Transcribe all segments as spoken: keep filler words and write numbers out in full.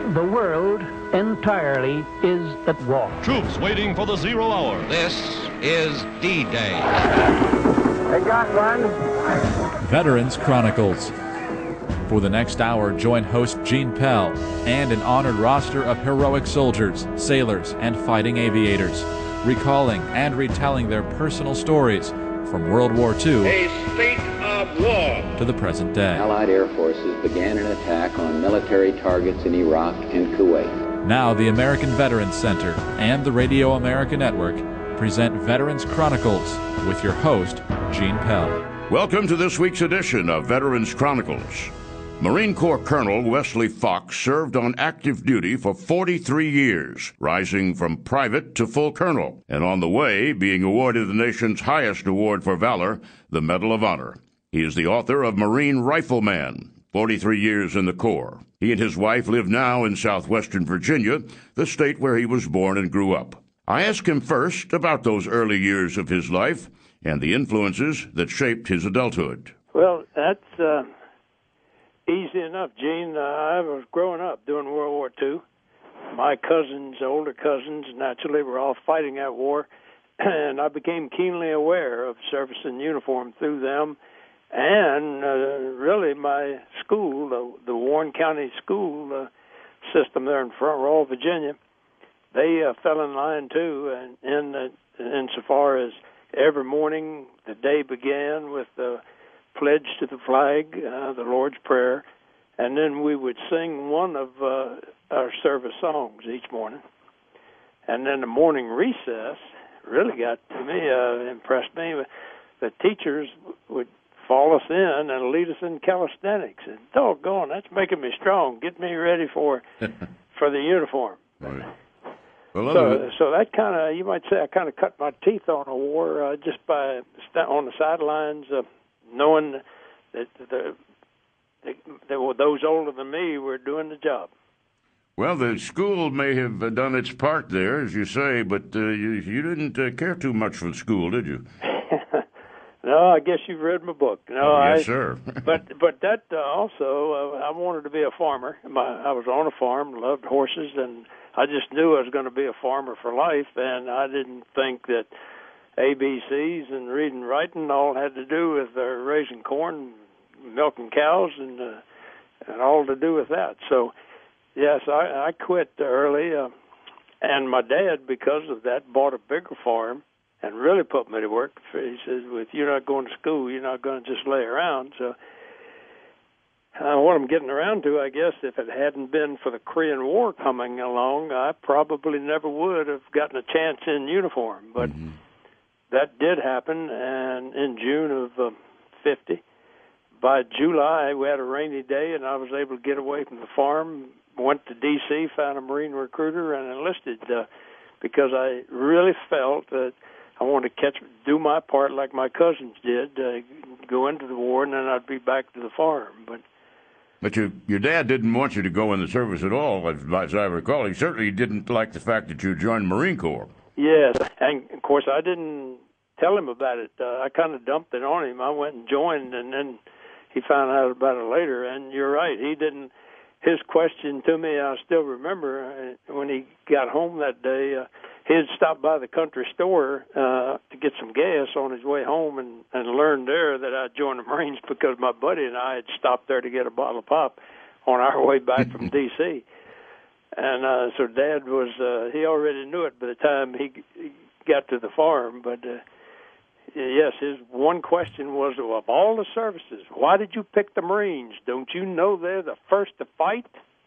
The world entirely is at war. Troops waiting for the zero hour. This is D-Day. They got one. Veterans Chronicles. For the next hour, join host Gene Pell and an honored roster of heroic soldiers, sailors, and fighting aviators, recalling and retelling their personal stories from World War Two a state of war to the present day. Allied air forces began an attack on military targets in Iraq and Kuwait. Now the American Veterans Center and the Radio America Network present Veterans Chronicles with your host, Gene Pell. Welcome to this week's edition of Veterans Chronicles. Marine Corps Colonel Wesley Fox served on active duty for forty-three years, rising from private to full colonel, and on the way being awarded the nation's highest award for valor, the Medal of Honor. He is the author of Marine Rifleman, forty-three years in the Corps. He and his wife live now in southwestern Virginia, the state where he was born and grew up. I asked him first about those early years of his life and the influences that shaped his adulthood. Well, that's uh, easy enough, Gene. Uh, I was growing up during World War Two. My cousins, older cousins, naturally were all fighting that war, and I became keenly aware of service in uniform through them. And uh, really my school, the, the Warren County school uh, system there in Front Royal, Virginia, they uh, fell in line too, and in uh, insofar as every morning the day began with the pledge to the flag, uh, the Lord's Prayer, and then we would sing one of uh, our service songs each morning. And then the morning recess really got to me, uh, impressed me. The teachers would fall us in and lead us in calisthenics. And doggone, that's making me strong. Get me ready for for the uniform. Right. Well, so, so that kind of, you might say, I kind of cut my teeth on a war uh, just by st- on the sidelines, uh, knowing that the, the, the those older than me were doing the job. Well, the school may have done its part there, as you say, but uh, you, you didn't uh, care too much for the school, did you? No, I guess you've read my book. No, oh, yes, I, sir. but but that uh, also, uh, I wanted to be a farmer. My, I was on a farm, loved horses, and I just knew I was going to be a farmer for life, and I didn't think that A B Cs and reading and writing all had to do with uh, raising corn, milking cows, and uh, and all to do with that. So, yes, I, I quit early, uh, and my dad, because of that, bought a bigger farm and really put me to work. He says, well, if you're not going to school, you're not going to just lay around. So uh, what I'm getting around to, I guess, if it hadn't been for the Korean War coming along, I probably never would have gotten a chance in uniform. But mm-hmm. that did happen, and in June of uh, fifty, by July, we had a rainy day, and I was able to get away from the farm, went to D C, found a Marine recruiter, and enlisted uh, because I really felt that I wanted to catch, do my part like my cousins did, uh, go into the war, and then I'd be back to the farm. But but your your dad didn't want you to go in the service at all, as, as I recall. He certainly didn't like the fact that you joined Marine Corps. Yes, and of course I didn't tell him about it. Uh, I kind of dumped it on him. I went and joined, and then he found out about it later. And you're right, he didn't. His question to me, I still remember uh, when he got home that day. Uh, he had stopped by the country store uh, to get some gas on his way home, and, and learned there that I joined the Marines because my buddy and I had stopped there to get a bottle of pop on our way back from D C And uh, so Dad was, uh, he already knew it by the time he, he got to the farm. But, uh, yes, his one question was, well, of all the services, why did you pick the Marines? Don't you know they're the first to fight?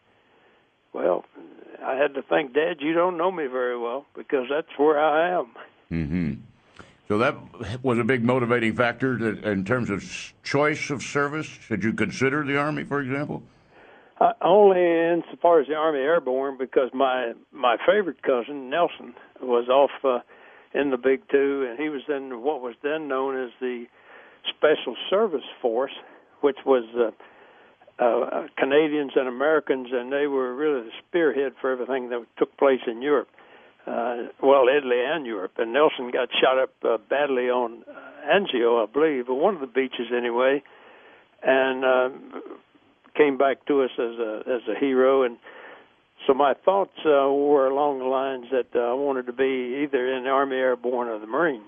Well, I had to think, Dad, you don't know me very well, because that's where I am. Mm-hmm. So that was a big motivating factor to, in terms of choice of service. Did you consider the Army, for example? Uh, only insofar as the Army Airborne, because my my favorite cousin, Nelson, was off uh, in the Big Two, and he was in what was then known as the Special Service Force, which was uh, uh, Canadians and Americans, and they were really the spearhead for everything that took place in Europe. Uh, well, Italy and Europe. And Nelson got shot up uh, badly on uh, Anzio, I believe, or one of the beaches anyway, and uh, came back to us as a as a hero. And so my thoughts uh, were along the lines that uh, I wanted to be either in the Army Airborne or the Marines.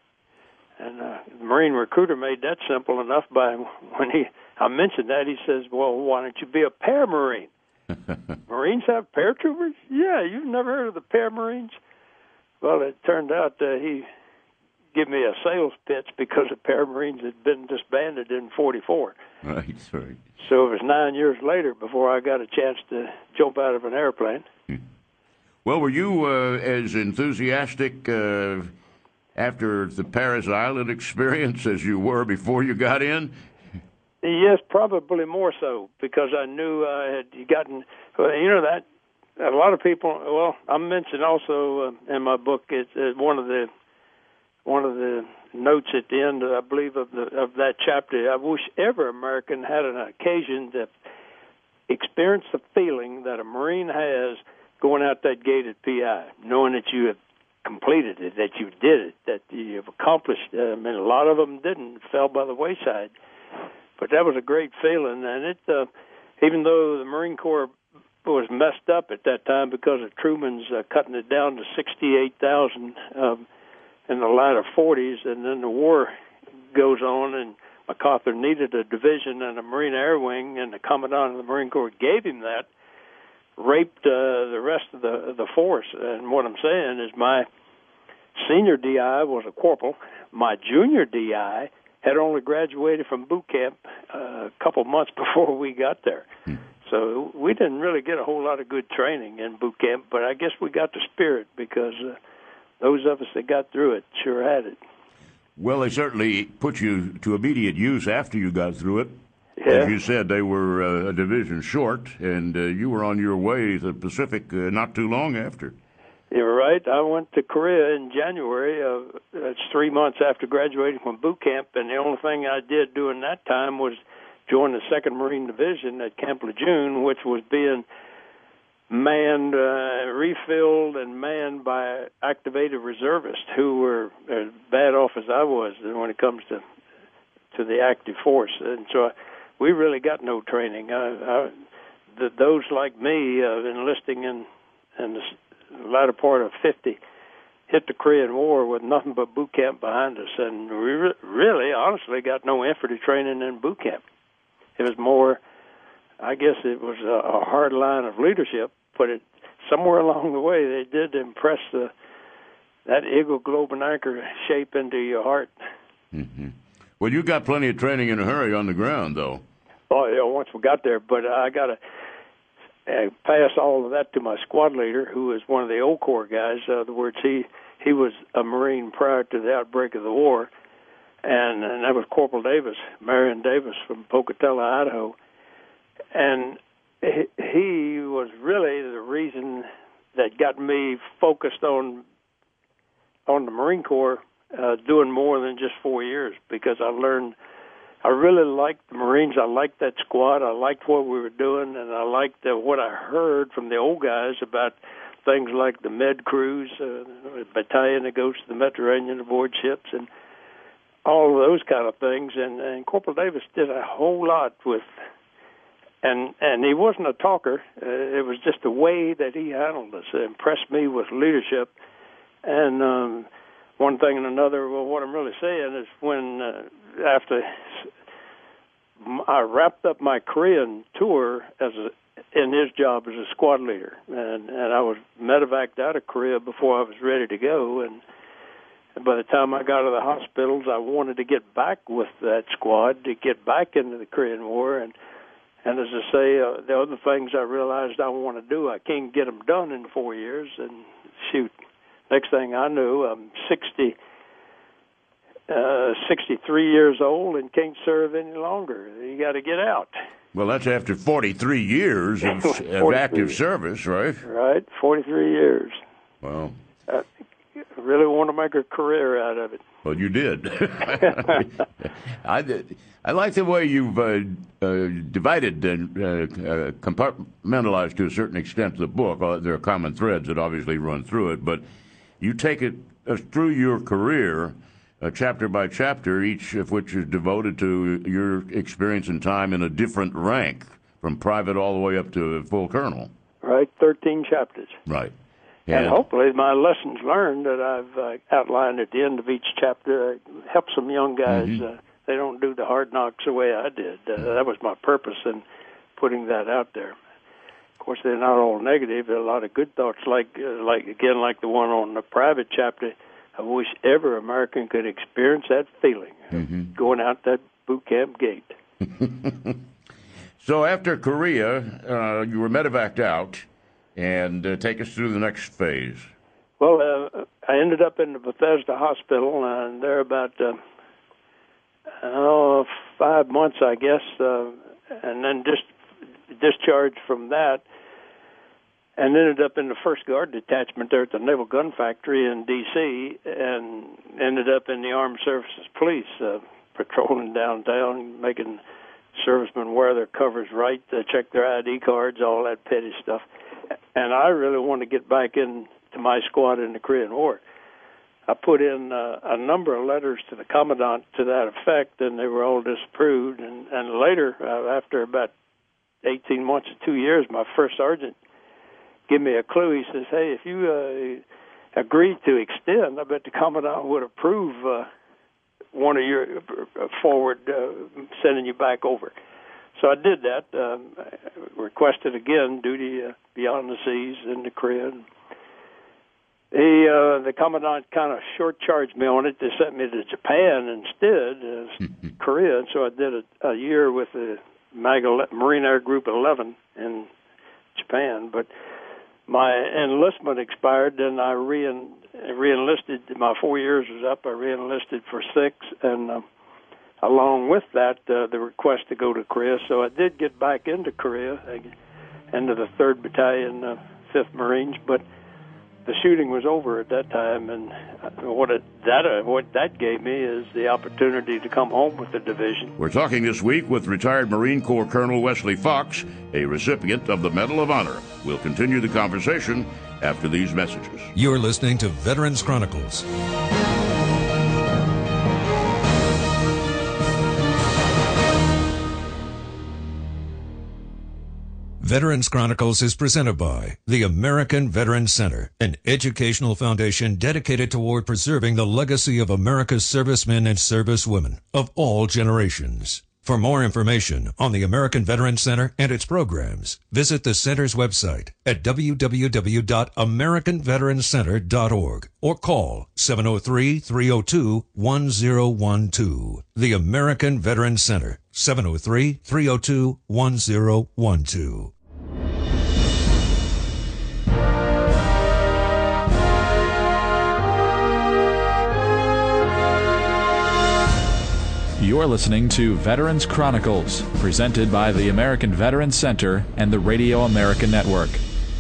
And uh, the Marine recruiter made that simple enough by when he I mentioned that, he says, well, why don't you be a paramarine? Marines have paratroopers? Yeah, you've never heard of the paramarines? Well, it turned out uh, he gave me a sales pitch because the paramarines had been disbanded in forty-four. Right, right. So it was nine years later before I got a chance to jump out of an airplane. Well, were you uh, as enthusiastic uh, after the Paris Island experience as you were before you got in? Yes, probably more so, because I knew I had gotten, well, you know, that a lot of people, well, I mentioned also uh, in my book, it's uh, one of the one of the notes at the end, I believe, of the of that chapter. I wish every American had an occasion to experience the feeling that a Marine has going out that gate at P I, knowing that you have completed it, that you did it, that you've accomplished it. I mean, a lot of them didn't, fell by the wayside. But that was a great feeling, and it, uh, even though the Marine Corps was messed up at that time because of Truman's uh, cutting it down to sixty-eight thousand um, in the latter forties, and then the war goes on, and MacArthur needed a division and a Marine Air Wing, and the Commandant of the Marine Corps gave him that, raped uh, the rest of the, the force. And what I'm saying is my senior D I was a corporal. My junior D I had only graduated from boot camp uh, a couple months before we got there. Hmm. So we didn't really get a whole lot of good training in boot camp, but I guess we got the spirit because uh, those of us that got through it sure had it. Well, they certainly put you to immediate use after you got through it. Yeah. As you said, they were uh, a division short, and uh, you were on your way to the Pacific uh, not too long after. You're right. I went to Korea in January. Uh, that's three months after graduating from boot camp, and the only thing I did during that time was join the second Marine Division at Camp Lejeune, which was being manned, uh, refilled, and manned by activated reservists who were as bad off as I was when it comes to to the active force. And so I, we really got no training. I, I, the, those like me uh, enlisting in, in the the latter part of fifty, hit the Korean War with nothing but boot camp behind us, and we re- really, honestly, got no infantry training in boot camp. It was more, I guess it was a, a hard line of leadership, but it, somewhere along the way they did impress the, that eagle, globe, and anchor shape into your heart. Mm-hmm. Well, you got plenty of training in a hurry on the ground, though. Oh, yeah, once we got there, but I got to I pass all of that to my squad leader, who was one of the old Corps guys. In other words, he, he was a Marine prior to the outbreak of the war, and, and that was Corporal Davis, Marion Davis from Pocatello, Idaho. And he, he was really the reason that got me focused on on the Marine Corps, uh, doing more than just four years, because I learned I really liked the Marines. I liked that squad. I liked what we were doing, and I liked uh, what I heard from the old guys about things like the Med Crews, uh, a battalion that goes to the Mediterranean aboard ships, and all of those kind of things. And, and Corporal Davis did a whole lot with, and and he wasn't a talker. Uh, it was just the way that he handled us. It impressed me with leadership. And um, one thing and another, well, what I'm really saying is when uh, after I wrapped up my Korean tour as a, in his job as a squad leader, and, and I was medevaced out of Korea before I was ready to go, and, and by the time I got to the hospitals, I wanted to get back with that squad, to get back into the Korean War, and and as I say, uh, the other things I realized I want to do, I can't get them done in four years, and shoot, next thing I knew, I'm sixty. Uh, sixty-three years old and can't serve any longer. You got to get out. Well, that's after forty-three years of, of active service, right? Right, forty-three years. Well, I really want to make a career out of it. Well, you did. I did. I like the way you've uh, uh, divided and uh, uh, compartmentalized to a certain extent the book. Uh, there are common threads that obviously run through it, but you take it uh, through your career, uh, chapter by chapter, each of which is devoted to your experience and time in a different rank, from private all the way up to full colonel. Right, thirteen chapters. Right. And, and hopefully my lessons learned that I've uh, outlined at the end of each chapter uh, help some young guys. Mm-hmm. Uh, they don't do the hard knocks the way I did. Uh, that was my purpose in putting that out there. Of course, they're not all negative. There are a lot of good thoughts, like, uh, like again, like the one on the private chapter. I wish every American could experience that feeling, mm-hmm. going out that boot camp gate. So after Korea, uh, you were medevaced out, and uh, take us through the next phase. Well, uh, I ended up in the Bethesda Hospital, and there about uh, oh, five months, I guess, uh, and then just discharged from that, and ended up in the First Guard Detachment there at the Naval Gun Factory in D C, and ended up in the Armed Services Police, uh, patrolling downtown, making servicemen wear their covers right, uh, check their I D cards, all that petty stuff. And I really want to get back into my squad in the Korean War. I put in uh, a number of letters to the commandant to that effect, and they were all disapproved. And, and later, uh, after about eighteen months or two years, my first sergeant gave me a clue. He says, hey, if you uh, agree to extend, I bet the commandant would approve uh, one of your uh, forward uh, sending you back over. So I did that, um, requested again duty uh, beyond the seas in the Korea. He, uh, the commandant kind of short-charged me on it. They sent me to Japan instead, as Korea. And so I did a, a year with the Marine Air Group eleven in Japan. But my enlistment expired, then I re- re-enlisted. My four years was up. I re-enlisted for six, and uh, along with that, uh, the request to go to Korea. So I did get back into Korea, into the third Battalion, uh, fifth Marines, but the shooting was over at that time, and what it, that uh, what that gave me is the opportunity to come home with the division. We're talking this week with retired Marine Corps Colonel Wesley Fox, a recipient of the Medal of Honor. We'll continue the conversation after these messages. You're listening to Veterans Chronicles. Veterans Chronicles is presented by the American Veterans Center, an educational foundation dedicated toward preserving the legacy of America's servicemen and servicewomen of all generations. For more information on the American Veterans Center and its programs, visit the center's website at w w w dot american veterans center dot org or call seven oh three, three oh two, one oh one two. The American Veterans Center, seven oh three, three oh two, one oh one two. You're listening to Veterans Chronicles, presented by the American Veterans Center and the Radio America Network.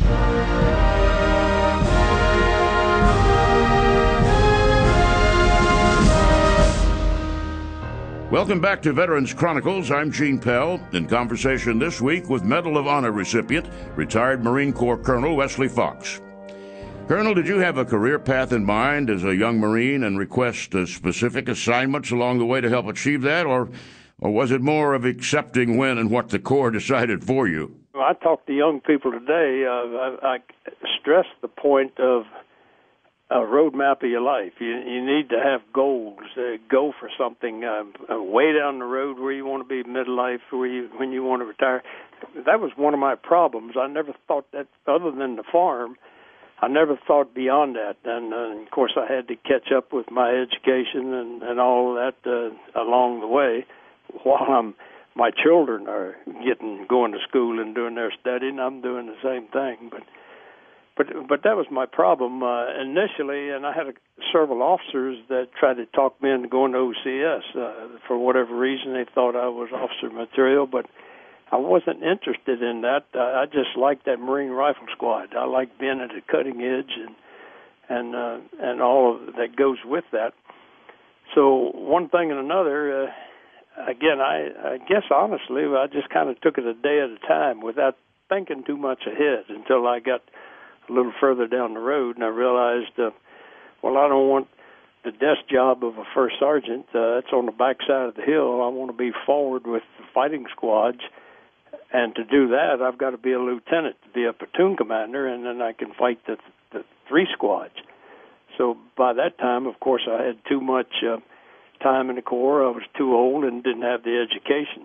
Welcome back to Veterans Chronicles. I'm Gene Pell, in conversation this week with Medal of Honor recipient, retired Marine Corps Colonel Wesley Fox. Colonel, did you have a career path in mind as a young Marine and request uh, specific assignments along the way to help achieve that, or or was it more of accepting when and what the Corps decided for you? Well, I talk to young people today. Uh, I, I stress the point of a roadmap of your life. You, you need to have goals. Uh, go for something uh, uh, way down the road where you want to be midlife, where you, when you want to retire. That was one of my problems. I never thought that, other than the farm, I never thought beyond that, and, uh, and of course I had to catch up with my education and, and all that uh, along the way, while I'm, my children are getting going to school and doing their studying. I'm doing the same thing, but but but that was my problem uh, initially, and I had a, several officers that tried to talk me into going to O C S uh, for whatever reason. They thought I was officer material, but I wasn't interested in that. I just liked that Marine Rifle Squad. I liked being at the cutting edge and and uh, and all of that goes with that. So one thing and another, uh, again, I, I guess honestly, I just kind of took it a day at a time without thinking too much ahead until I got a little further down the road, and I realized, uh, well, I don't want the desk job of a first sergeant. Uh, it's on the back side of the hill. I want to be forward with the fighting squads. And to do that, I've got to be a lieutenant, to be a platoon commander, and then I can fight the, the three squads. So by that time, of course, I had too much uh, time in the Corps. I was too old and didn't have the education.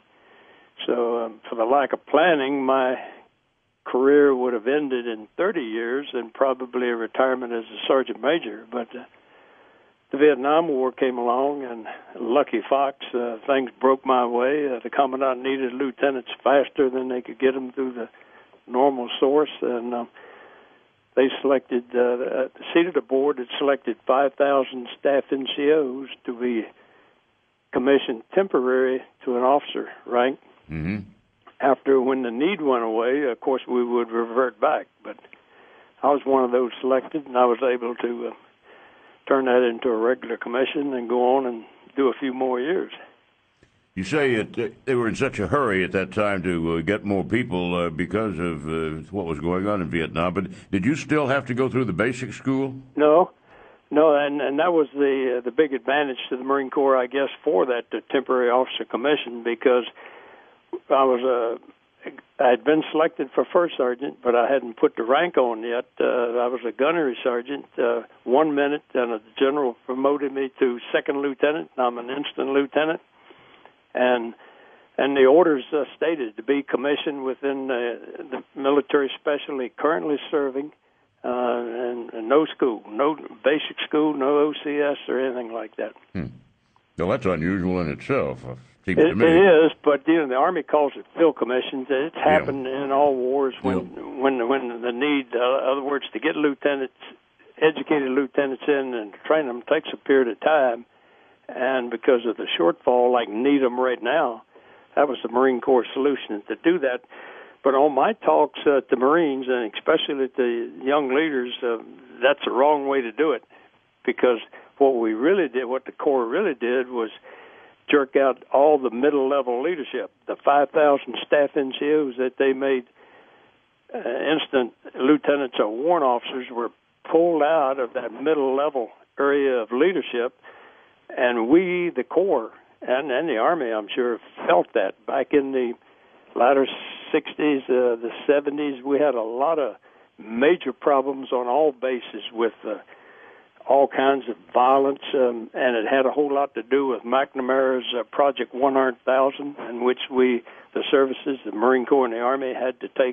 So um, for the lack of planning, my career would have ended in thirty years and probably a retirement as a sergeant major. But uh, the Vietnam War came along, and lucky Fox, uh, things broke my way. Uh, the commandant needed lieutenants faster than they could get them through the normal source, and uh, they selected, uh, the seat of the board had selected five thousand staff N C Os to be commissioned temporary to an officer rank. Mm-hmm. After, when the need went away, of course, we would revert back. But I was one of those selected, and I was able to uh, turn that into a regular commission and go on and do a few more years. You say it, they were in such a hurry at that time to uh, get more people uh, because of uh, what was going on in Vietnam, but did you still have to go through the basic school? No. No, and, and that was the uh, the big advantage to the Marine Corps, I guess, for that uh, temporary officer commission, because I was a, I had been selected for first sergeant, but I hadn't put the rank on yet. Uh, I was a gunnery sergeant. Uh, one minute, and the general promoted me to second lieutenant. I'm an instant lieutenant, and and the orders uh, stated to be commissioned within uh, the military specialty currently serving, uh, and, and no school, no basic school, no O C S or anything like that. Hmm. Well, that's unusual in itself. It, it is, but you know the Army calls it field commissions. It's happened yeah. in all wars when yeah. when when the need, uh, in other words, to get lieutenants, educated lieutenants in and train them takes a period of time, and because of the shortfall, like need them right now, that was the Marine Corps solution to do that. But on my talks uh, to Marines, and especially to young leaders, uh, that's the wrong way to do it, because what we really did, what the Corps really did, was jerk out all the middle-level leadership, the five thousand staff N C Os that they made uh, instant lieutenants or warrant officers were pulled out of that middle-level area of leadership, and we, the Corps, and, and the Army, I'm sure, felt that. Back in the latter sixties, uh, the seventies, we had a lot of major problems on all bases with uh, all kinds of violence, um, and it had a whole lot to do with McNamara's uh, Project one hundred thousand, in which we, the services, the Marine Corps and the Army, had to take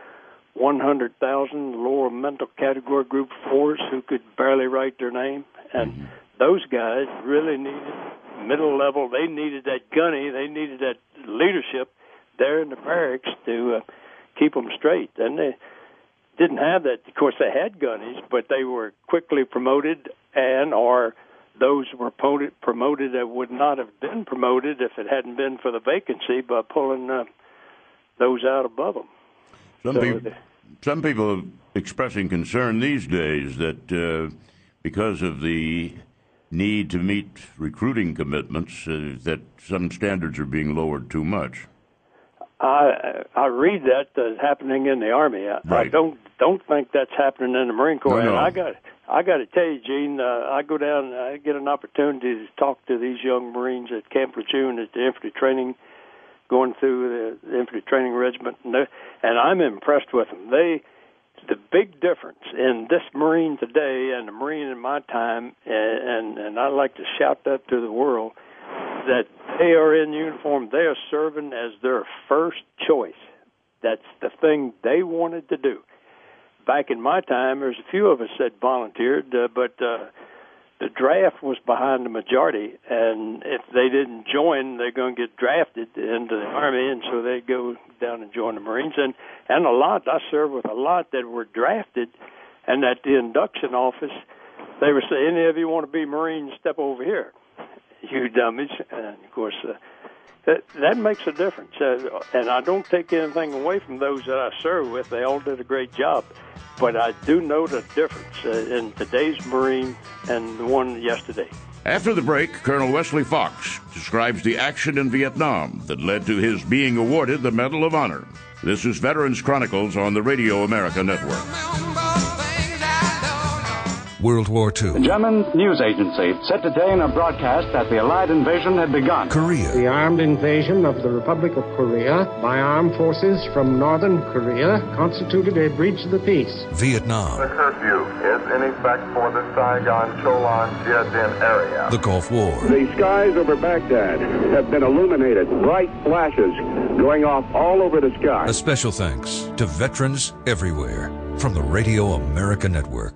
one hundred thousand lower mental category group fours who could barely write their name, and mm-hmm. those guys really needed middle level. They needed that gunny. They needed that leadership there in the barracks to uh, keep them straight, and they didn't have that. Of course, they had gunnies, but they were quickly promoted, and or those were promoted, promoted that would not have been promoted if it hadn't been for the vacancy by pulling uh, those out above them. Some, so people, the, some people are expressing concern these days that uh, because of the need to meet recruiting commitments, uh, that some standards are being lowered too much. I I read that uh, happening in the Army. I, right. I don't don't think that's happening in the Marine Corps. No, no. And I got I got to tell you, Gene, uh, I go down, and I get an opportunity to talk to these young Marines at Camp Lejeune at the infantry training, going through the, the infantry training regiment, and, and I'm impressed with them. They the big difference in this Marine today and the Marine in my time, and and, and I like to shout that to the world, that they are in uniform, they are serving as their first choice. That's the thing they wanted to do. Back in my time, there's a few of us that volunteered, uh, but uh, the draft was behind the majority, and if they didn't join, they're going to get drafted into the Army, and so they go down and join the Marines. And, and a lot, I served with a lot that were drafted, and at the induction office, they were saying, any of you want to be Marines, step over here. You dummies. And, of course, uh, that, that makes a difference. Uh, and I don't take anything away from those that I serve with. They all did a great job. But I do know the difference uh, in today's Marine and the one yesterday. After the break, Colonel Wesley Fox describes the action in Vietnam that led to his being awarded the Medal of Honor. This is Veterans Chronicles on the Radio America Network. World War Two. The German news agency said today in a broadcast that the Allied invasion had begun. Korea. The armed invasion of the Republic of Korea by armed forces from northern Korea constituted a breach of the peace. Vietnam. The curfew is in effect for the Saigon, Cholan, Jiadin area. The Gulf War. The skies over Baghdad have been illuminated. Bright flashes going off all over the sky. A special thanks to veterans everywhere from the Radio America Network.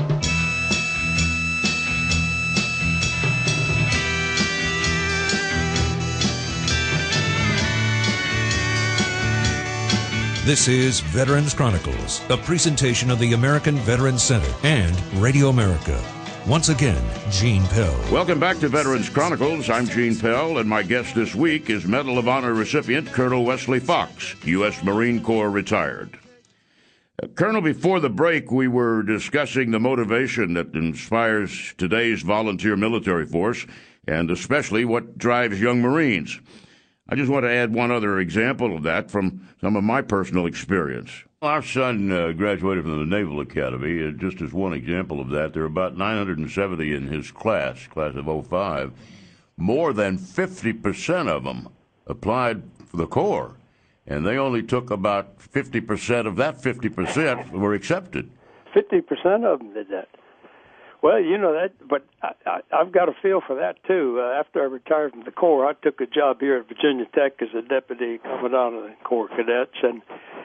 This is Veterans Chronicles, a presentation of the American Veterans Center and Radio America. Once again, Gene Pell. Welcome back to Veterans Chronicles. I'm Gene Pell, and my guest this week is Medal of Honor recipient Colonel Wesley Fox, U S Marine Corps retired. Uh, Colonel, before the break, we were discussing the motivation that inspires today's volunteer military force, and especially what drives young Marines. I just want to add one other example of that from some of my personal experience. Our son uh, graduated from the Naval Academy. Uh, just as one example of that, there are about nine hundred seventy in his class, class of oh five. More than fifty percent of them applied for the Corps, and they only took about fifty percent of that fifty percent were accepted. fifty percent of them did that. Well, you know that, but I, I, I've got a feel for that, too. Uh, after I retired from the Corps, I took a job here at Virginia Tech as a deputy commandant of the Corps Cadets, and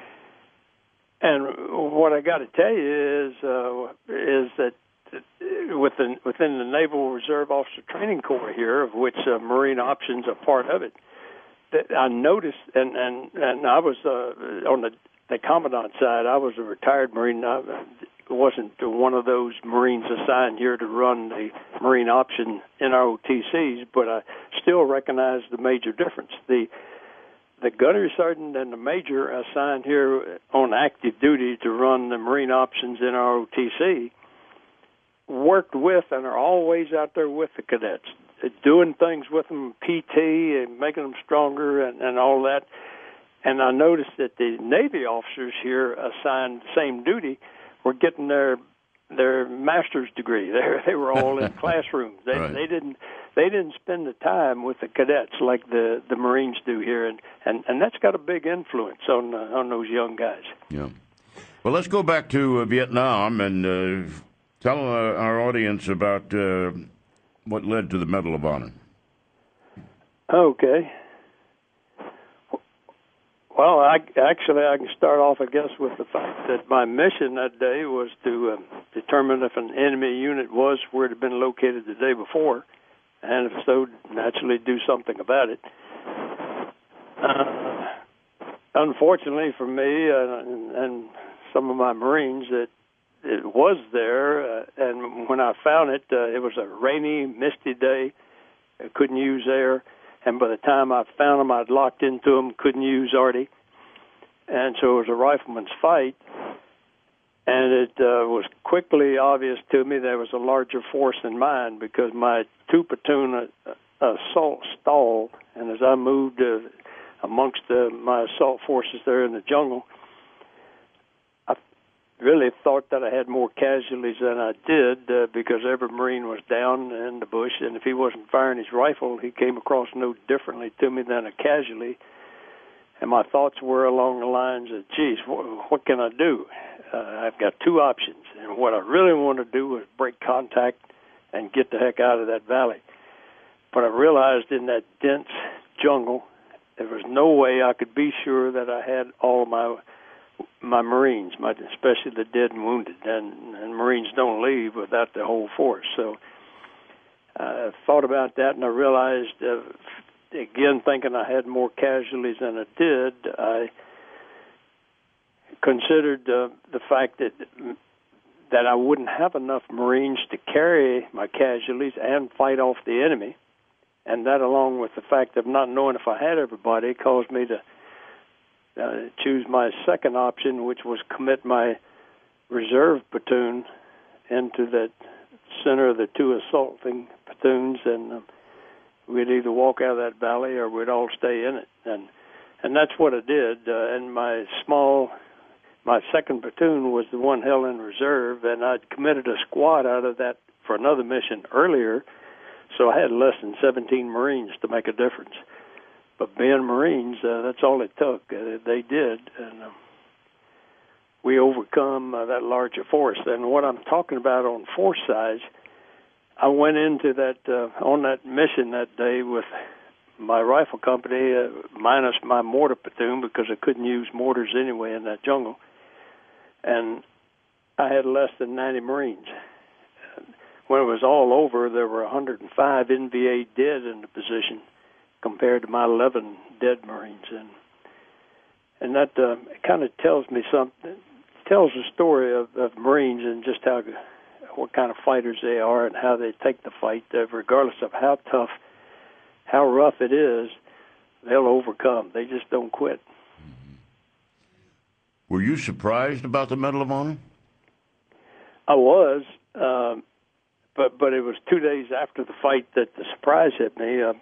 and what I got to tell you is uh, is that within within the Naval Reserve Officer Training Corps here, of which uh, Marine Options are part of it, that I noticed, and and and I was uh, on the the commandant side. I was a retired Marine. I wasn't one of those Marines assigned here to run the Marine Option N R O T Cs, but I still recognize the major difference. The The gunnery sergeant and the major assigned here on active duty to run the Marine Options N R O T C worked with and are always out there with the cadets, doing things with them, P T and making them stronger and, and all that. And I noticed that the Navy officers here assigned the same duty were getting their their master's degree. They they were all in classrooms. They right. they didn't they didn't spend the time with the cadets like the, the Marines do here, and, and, and that's got a big influence on uh, on those young guys. Yeah. Well, let's go back to uh, Vietnam and uh, tell uh, our audience about uh, what led to the Medal of Honor. Okay. Well, I, actually, I can start off, I guess, with the fact that my mission that day was to uh, determine if an enemy unit was where it had been located the day before, and if so, naturally do something about it. Uh, unfortunately for me uh, and, and some of my Marines, it, it was there, uh, and when I found it, uh, it was a rainy, misty day. I couldn't use air. And by the time I found them, I'd locked into them, couldn't use arty. And so it was a rifleman's fight. And it uh, was quickly obvious to me there was a larger force than mine because my two-platoon assault stalled. And as I moved uh, amongst uh, my assault forces there in the jungle, I really thought that I had more casualties than I did uh, because every Marine was down in the bush, and if he wasn't firing his rifle, he came across no differently to me than a casualty. And my thoughts were along the lines of, geez, wh- what can I do? Uh, I've got two options, and what I really want to do was break contact and get the heck out of that valley. But I realized in that dense jungle, there was no way I could be sure that I had all of my my Marines, my, especially the dead and wounded, and, and Marines don't leave without the whole force. So I thought about that, and I realized, uh, again, thinking I had more casualties than I did, I considered uh, the fact that that I wouldn't have enough Marines to carry my casualties and fight off the enemy, and that, along with the fact of not knowing if I had everybody, caused me to Uh, choose my second option, which was commit my reserve platoon into the center of the two assaulting platoons, and um, we'd either walk out of that valley or we'd all stay in it. And and that's what I did. Uh, and my small my second platoon was the one held in reserve, and I'd committed a squad out of that for another mission earlier, so I had less than seventeen Marines to make a difference. But being Marines, uh, that's all it took. Uh, they did, and uh, we overcome uh, that larger force. And what I'm talking about on force size, I went into that uh, on that mission that day with my rifle company, uh, minus my mortar platoon, because I couldn't use mortars anyway in that jungle. And I had less than ninety Marines. When it was all over, there were one hundred five N V A dead in the position compared to my eleven dead Marines. And and that uh, kind of tells me something, tells the story of, of Marines and just how, what kind of fighters they are and how they take the fight, uh, regardless of how tough, how rough it is, they'll overcome. They just don't quit. Were you surprised about the Medal of Honor? I was, um, but but it was two days after the fight that the surprise hit me. Uh,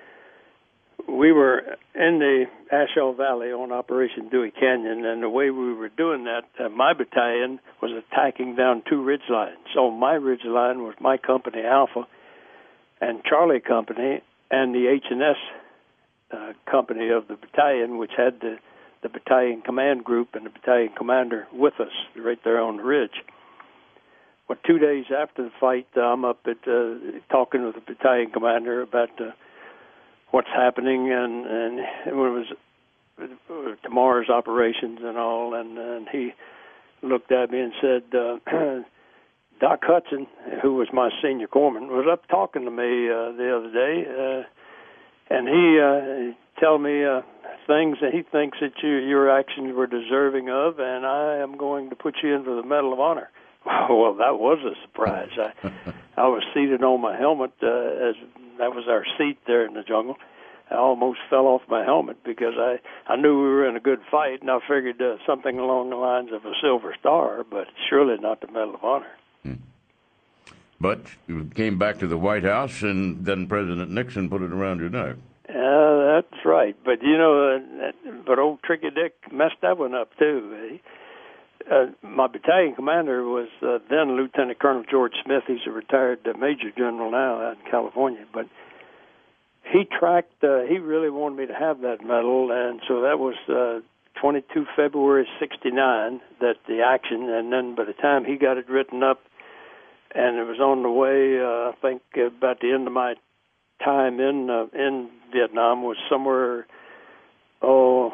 we were in the Ashaw Valley on Operation Dewey Canyon, and the way we were doing that, uh, my battalion was attacking down two ridge lines. So my ridge line was my company, Alpha, and Charlie Company, and the H and S uh, company of the battalion, which had the the battalion command group and the battalion commander with us right there on the ridge. Well, two days after the fight, uh, I'm up at uh, talking with the battalion commander about uh, what's happening and, and it was uh, tomorrow's operations and all, and, and he looked at me and said, uh, Doc Hudson, who was my senior corpsman, was up talking to me uh, the other day, uh, and he uh, told me uh, things that he thinks that you, your actions were deserving of, and I am going to put you in for the Medal of Honor. Well, that was a surprise. I, I was seated on my helmet, uh, as that was our seat there in the jungle. I almost fell off my helmet because I, I knew we were in a good fight, and I figured uh, something along the lines of a Silver Star, but surely not the Medal of Honor. Hmm. But you came back to the White House, and then President Nixon put it around your neck. Uh, that's right. But, you know, uh, but old Tricky Dick messed that one up, too. Uh, my battalion commander was uh, then Lieutenant Colonel George Smith. He's a retired uh, Major General now out in California. But he tracked, uh, he really wanted me to have that medal, and so that was uh, twenty-second of February sixty-nine, that the action, and then by the time he got it written up, and it was on the way, uh, I think about the end of my time in uh, in Vietnam was somewhere, oh,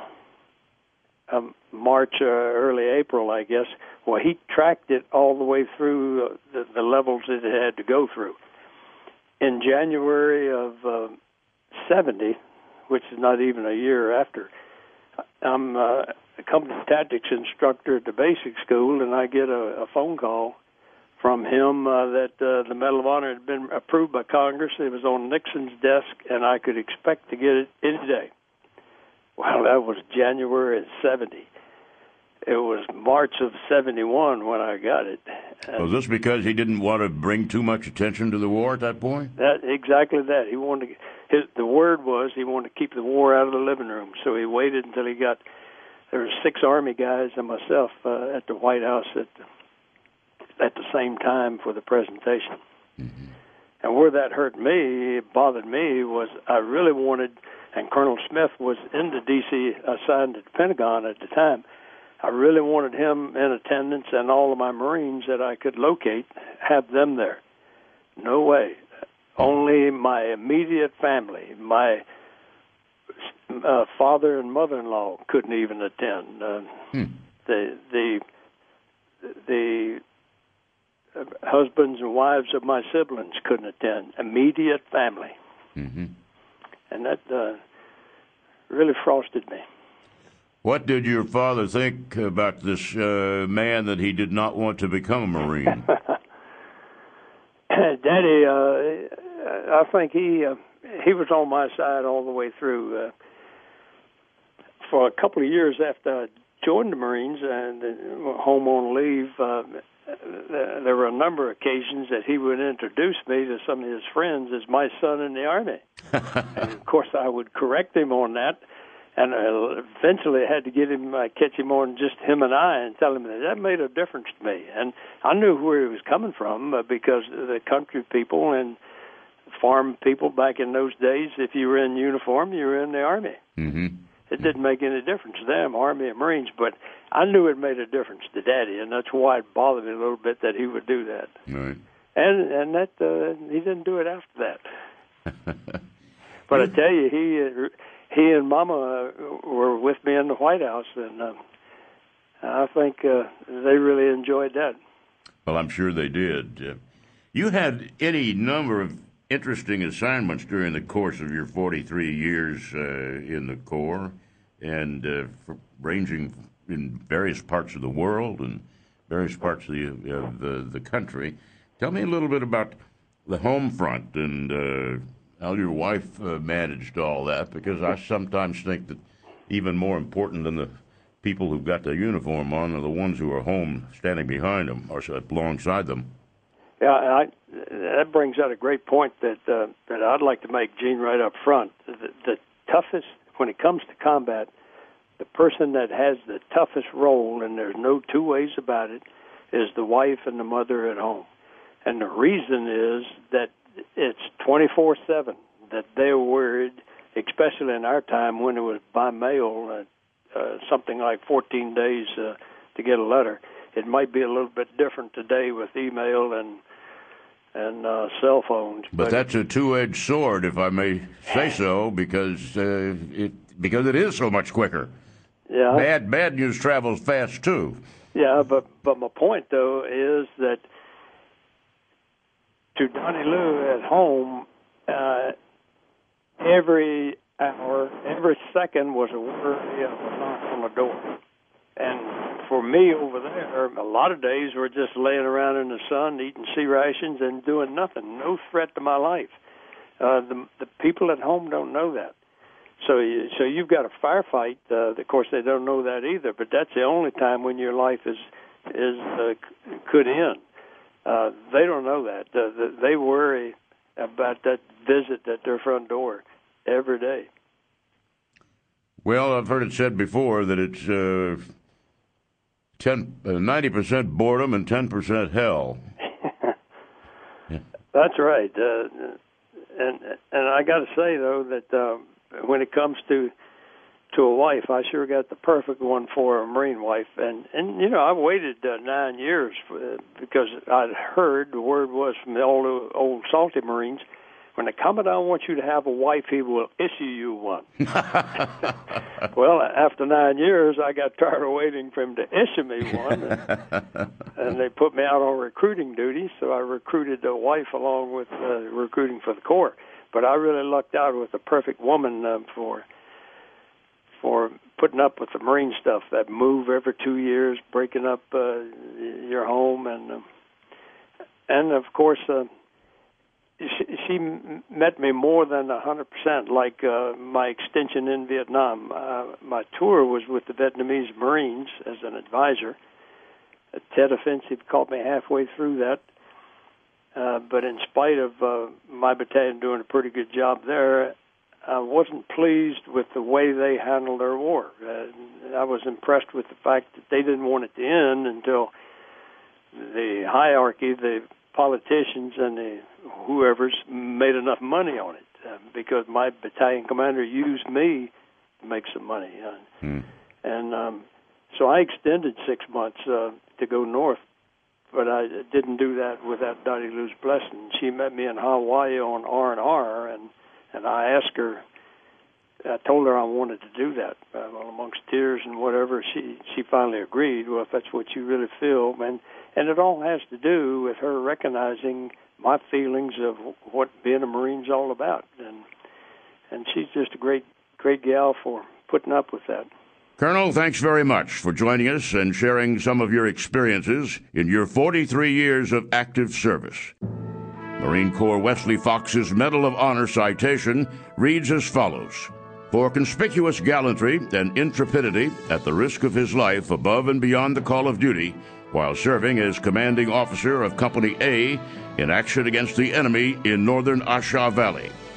um, March or early April, I guess. Well, he tracked it all the way through uh, the, the levels it had to go through. In January of uh, seventy, which is not even a year after, I'm uh, a company tactics instructor at the basic school, and I get a, a phone call from him uh, that uh, the Medal of Honor had been approved by Congress. It was on Nixon's desk, and I could expect to get it any day. Well, that was January of seventy. It was March of seventy-one when I got it. And was this because he didn't want to bring too much attention to the war at that point? That exactly that. He wanted to, his, the word was he wanted to keep the war out of the living room, so he waited until he got, there were six Army guys and myself uh, at the White House at the, at the same time for the presentation. Mm-hmm. And where that hurt me, it bothered me, was I really wanted, and Colonel Smith was in the D C assigned to the Pentagon at the time, I really wanted him in attendance and all of my Marines that I could locate, have them there. No way. Only my immediate family, my uh, father and mother-in-law couldn't even attend. Uh, hmm. The the the husbands and wives of my siblings couldn't attend. Immediate family. Mm-hmm. And that uh, really frosted me. What did your father think about this uh, man that he did not want to become a Marine? Daddy, uh, I think he uh, he was on my side all the way through. Uh, for a couple of years after I joined the Marines and uh, home on leave, uh, there were a number of occasions that he would introduce me to some of his friends as my son in the Army. And, of course, I would correct him on that. And uh, eventually I had to get him, uh, catch him on just him and I and tell him that that made a difference to me. And I knew where he was coming from uh, because the country people and farm people back in those days, if you were in uniform, you were in the Army. Mm-hmm. It didn't make any difference to them, Army and Marines, but I knew it made a difference to Daddy, and that's why it bothered me a little bit that he would do that. Right. And and that uh, he didn't do it after that. But I tell you, he uh, he and Mama uh, were with me in the White House, and uh, I think uh, they really enjoyed that. Well, I'm sure they did. Uh, you had any number of interesting assignments during the course of your forty-three years uh, in the Corps, and uh, for ranging in various parts of the world and various parts of the, of the, the country. Tell me a little bit about the home front and uh, how your wife uh, managed all that, because I sometimes think that even more important than the people who've got their uniform on are the ones who are home standing behind them or alongside them. Yeah, I, that brings out a great point that uh, that I'd like to make, Gene, right up front. The, the toughest, when it comes to combat, the person that has the toughest role, and there's no two ways about it, is the wife and the mother at home. And the reason is that it's twenty-four seven, that they're worried, especially in our time when it was by mail, uh, uh, something like fourteen days uh, to get a letter. It might be a little bit different today with email and and uh, cell phones. But, but that's a two-edged sword, if I may say so, because uh, it because it is so much quicker. Yeah. Bad bad news travels fast too. Yeah, but but my point though is that to Donnie Lou at home, uh, every hour, every second was a worry of a knock on the door. And for me over there, a lot of days were just laying around in the sun, eating sea rations and doing nothing, no threat to my life. Uh, the, the people at home don't know that. So, you, so you've got a firefight. Uh, of course, they don't know that either. But that's the only time when your life is is uh, could end. Uh, they don't know that. Uh, they worry about that visit at their front door every day. Well, I've heard it said before that it's uh, ten, uh, ninety percent boredom and ten percent hell. Yeah. That's right. Uh, and and I got to say though that. Uh, When it comes to to a wife, I sure got the perfect one for a Marine wife. And, and you know, I waited uh, nine years for, uh, because I'd heard, the word was from the old, old salty Marines, when the Commandant wants you to have a wife, he will issue you one. Well, after nine years, I got tired of waiting for him to issue me one. And, and they put me out on recruiting duty, so I recruited a wife along with uh, recruiting for the Corps. But I really lucked out with the perfect woman uh, for for putting up with the Marine stuff, that move every two years, breaking up uh, your home, and uh, and of course uh, she, she met me more than a hundred percent. Like uh, my extension in Vietnam, uh, my tour was with the Vietnamese Marines as an advisor. A Tet Offensive caught me halfway through that. Uh, but in spite of uh, my battalion doing a pretty good job there, I wasn't pleased with the way they handled their war. Uh, I was impressed with the fact that they didn't want it to end until the hierarchy, the politicians and the whoever's made enough money on it, uh, because my battalion commander used me to make some money. Uh, hmm. And um, so I extended six months uh, to go north. But I didn't do that without Donnie Lou's blessing. She met me in Hawaii on R and R, and and I asked her, I told her I wanted to do that. Uh, well, amongst tears and whatever, she she finally agreed. Well, if that's what you really feel, and and it all has to do with her recognizing my feelings of what being a Marine's all about, and and she's just a great great gal for putting up with that. Colonel, thanks very much for joining us and sharing some of your experiences in your forty-three years of active service. Marine Corps Wesley Fox's Medal of Honor citation reads as follows: For conspicuous gallantry and intrepidity at the risk of his life above and beyond the call of duty while serving as commanding officer of Company A in action against the enemy in northern Asha Valley.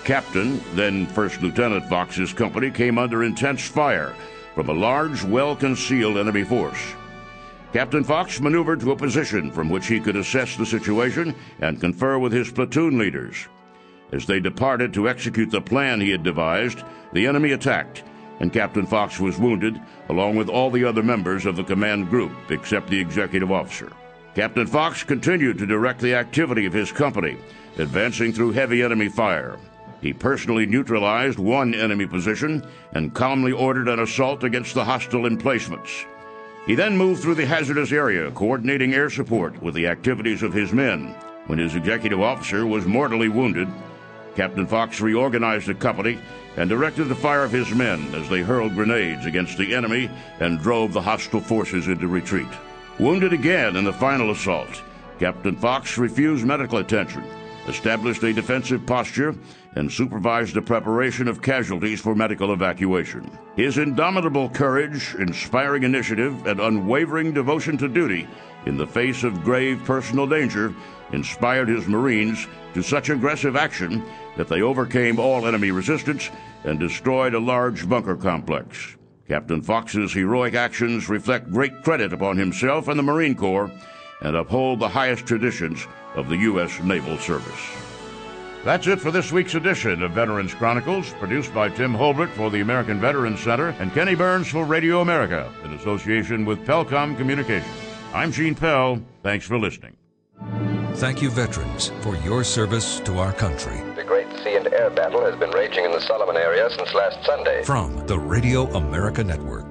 Captain, then First Lieutenant Fox's company came under intense fire from a large, well-concealed enemy force. Captain Fox maneuvered to a position from which he could assess the situation and confer with his platoon leaders. As they departed to execute the plan he had devised, the enemy attacked, and Captain Fox was wounded, along with all the other members of the command group, except the executive officer. Captain Fox continued to direct the activity of his company, advancing through heavy enemy fire. He personally neutralized one enemy position and calmly ordered an assault against the hostile emplacements. He then moved through the hazardous area, coordinating air support with the activities of his men. When his executive officer was mortally wounded, Captain Fox reorganized the company and directed the fire of his men as they hurled grenades against the enemy and drove the hostile forces into retreat. Wounded again in the final assault, Captain Fox refused medical attention, established a defensive posture, and supervised the preparation of casualties for medical evacuation. His indomitable courage, inspiring initiative, and unwavering devotion to duty in the face of grave personal danger inspired his Marines to such aggressive action that they overcame all enemy resistance and destroyed a large bunker complex. Captain Fox's heroic actions reflect great credit upon himself and the Marine Corps and uphold the highest traditions of the U S Naval Service. That's it for this week's edition of Veterans Chronicles, produced by Tim Holbrook for the American Veterans Center and Kenny Burns for Radio America in association with Pelcom Communications. I'm Gene Pell. Thanks for listening. Thank you, veterans, for your service to our country. The great sea and air battle has been raging in the Solomon area since last Sunday. From the Radio America Network.